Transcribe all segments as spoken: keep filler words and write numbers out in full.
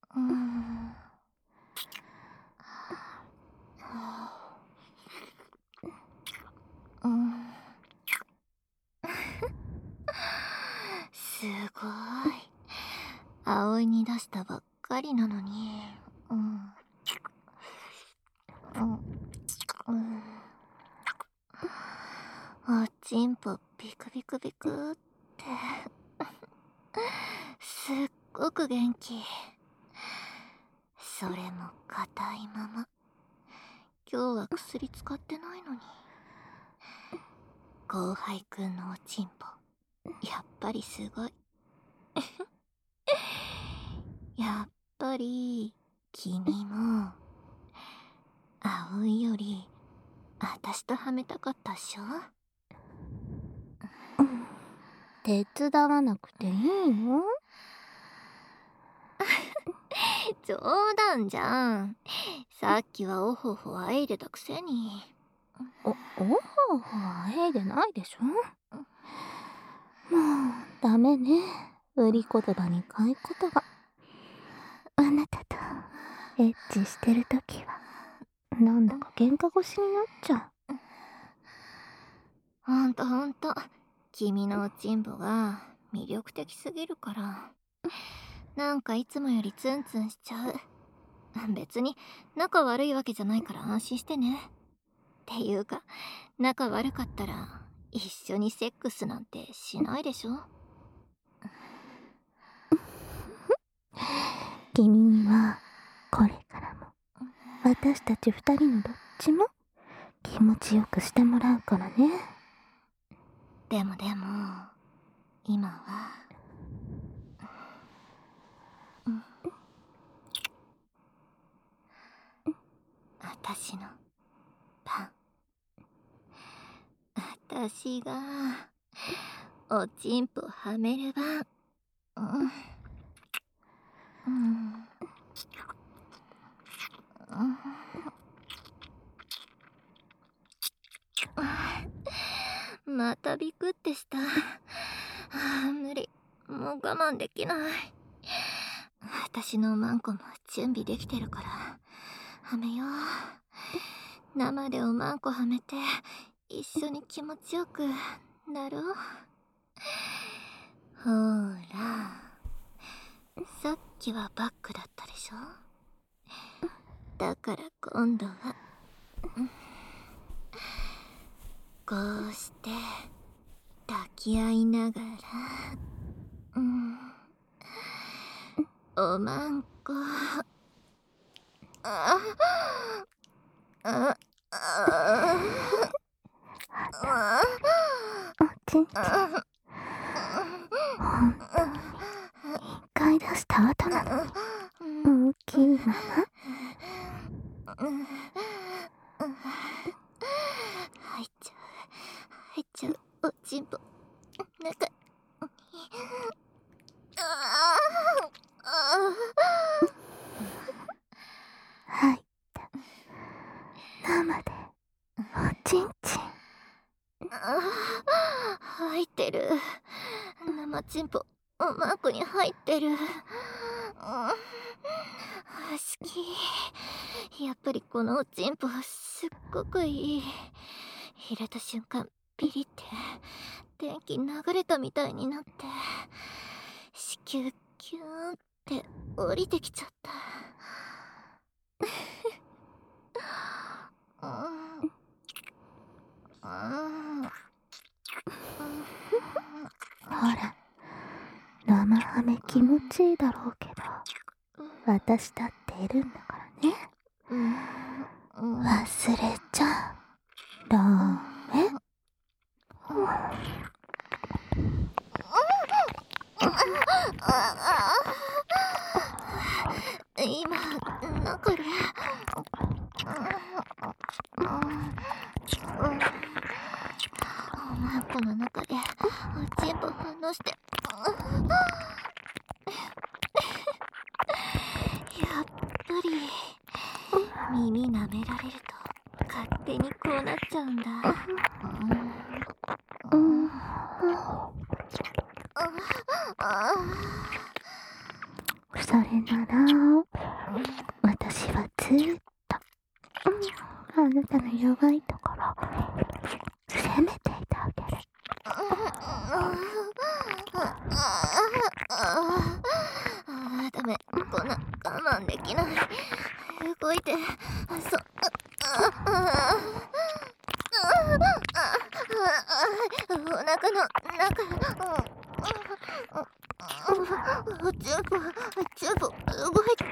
うん。うん。すごい。葵に出したばっかりなのに。うん。うん。うん。おちんぽビクビクビクって。すっごく元気。それも硬いまま。今日は薬使ってないのに。後輩くんのおちんぽ、やっぱりすごい。やっぱり君も葵より私とはめたかったっしょ。 手伝わなくていいの？ 冗談じゃん。さっきはおほほあえいでたくせに。 お、おほほあえいでないでしょ。もうダメね。売り言葉に買い言葉。あなたとエッチしてるときはなんだか喧嘩腰になっちゃう。 ほんとほんと、君のおちんぽが魅力的すぎるから、なんかいつもよりツンツンしちゃう。別に仲悪いわけじゃないから安心してね。っていうか、仲悪かったら一緒にセックスなんてしないでしょ。 君にはこれからも私たち二人のどっちも気持ちよくしてもらうからね。 でもでも今は、うん、私のパン、私がおちんぽはめる番。うん、うんうん、またビクってした。あ、無理、もう我慢できない。私のマンコも準備できてるからはめよう。生でおまんこはめて一緒に気持ちよくなろう。ほーら、さっきはバックだったでしょ。だから今度は、うん、こうして抱き合いながら、うん、おまんこ、ああああ、 おちんちんほんとに一回出した後なのに大きいまま。 入っちゃう入っちゃうおちんぽ中に。ああ、 入った生でおちんちん。 入ってる。生ちんぽおまんこに入ってる。好き。やっぱりこのおちんぽすっごくいい。入れた瞬間ピリって電気流れたみたいになって、子宮キューンって降りてきちゃった。 ほら、生ハメ気持ちいいだろうけど私だっているんだからね。忘れちゃダメ。 今中でおまんこの中でおちんぽ反応して、やっぱり耳舐められると勝手にこうなっちゃうんだ。 それなら私はずーっと、うん、あなたの弱いところ責めていてあげる。 あ、ダメ、こんな我慢できない。動いて、そ、お腹の中、チューブ、チューブ、動いて。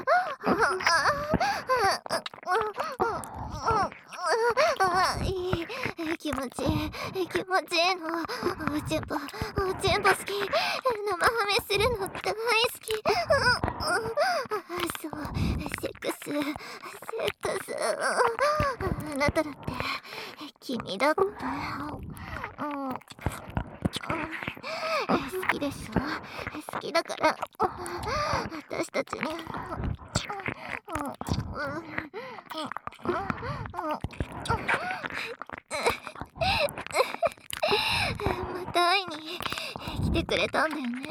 いい、気持ちいい、気持ちいいの。おちんぽ、おちんぽ好き。生ハメするの大好き。そう、セックス、セックス。あなただって、君だって。好きでしょ。好きだから、私たちに。また会いに来てくれたんだよね。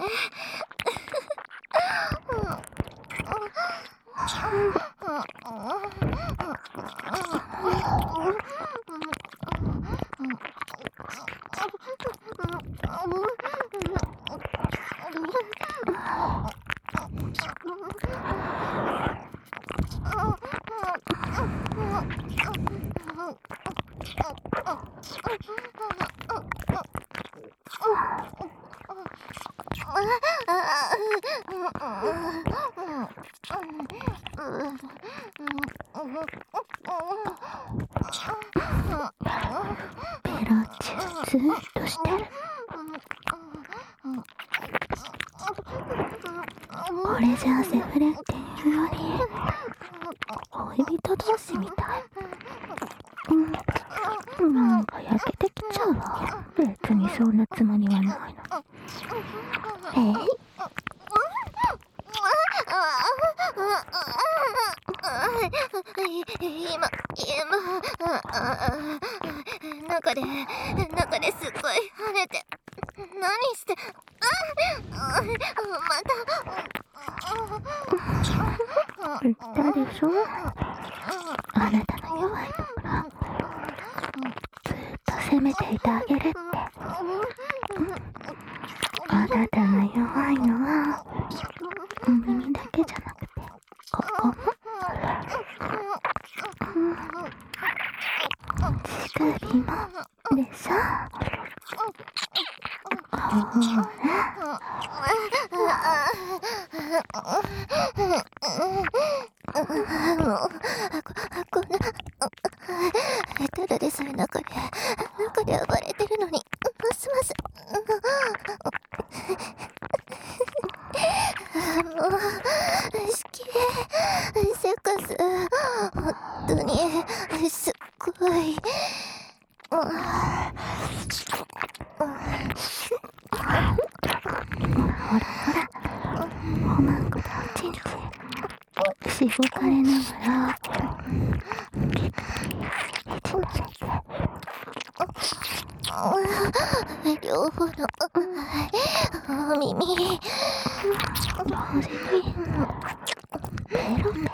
ペロチュずーっとしてる。これじゃあセフレっていうより恋人同士みたい。うん、なんか焼けてきちゃうわ。別にそんなつもりはないの。えい、 今、今、中で、中ですっごい跳ねて、何して、また、 言ったでしょ、あなたの弱いところずーっと責めていてあげるって。あなたが弱いのは耳だけじゃなくてここも、乳首もでしょ。ほら、 もう、こんな、ただでさえ中で、中で暴れてるのに、ますます、もう、好き、セックス、本当に、すっごい、ほらほら、おまんことおちんちんしごかれながらいちませて、 両方のお耳、 同時にペロペロ。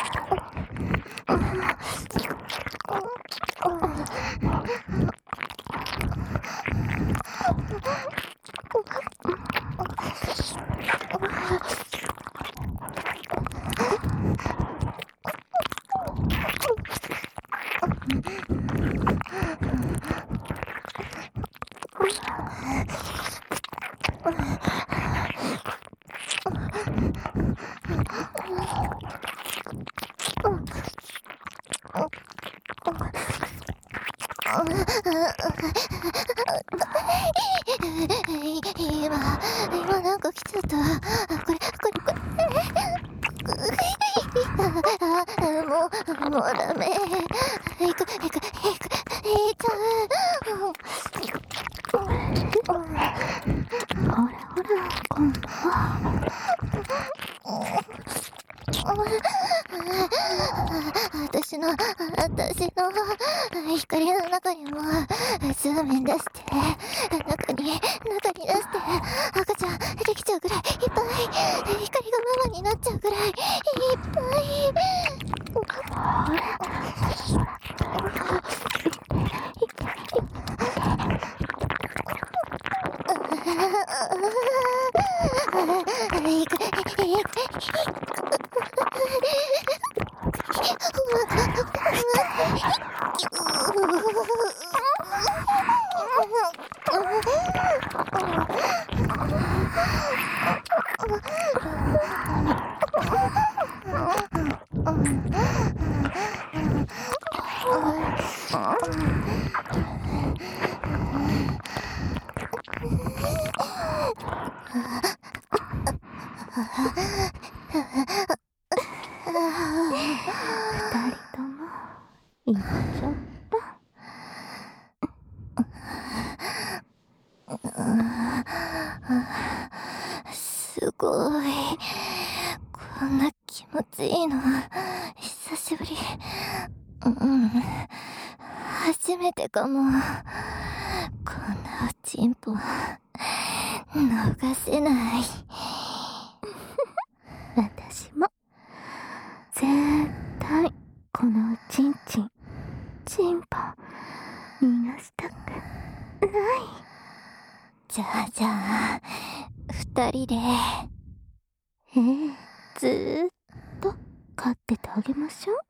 今、今なんか来ちゃった。これ、これ、これ。もう、もうダメ。いく、いく、いく、いっちゃう。 ほらほら、今度は私の、私の光の中にもズームイン出して、中に、中に出して、赤ちゃんできちゃうぐらいいっぱい光がママにななっちゃうぐらいいっぱい。 ほら二人とも行っちゃった。 すごい。こんな気持ちいいの久しぶり。うん、初めてかも。こんなおちんぽ逃せない。 私も絶対このおちんちんちんぽ逃がしたくない。 じゃあじゃあ二人で。 ええ、ずーっと飼っててあげましょう。